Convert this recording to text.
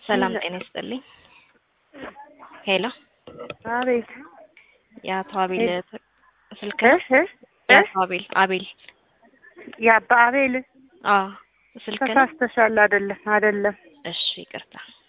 ሰላም ጤና ይስጥልኝ። ሄሎ አቤት። የአቶ አቤል ስልክ አቤል የአባ አቤል አዎ ስልክ ነው። ተሳስተሻል። አይደለም። እሺ ይቅርታ።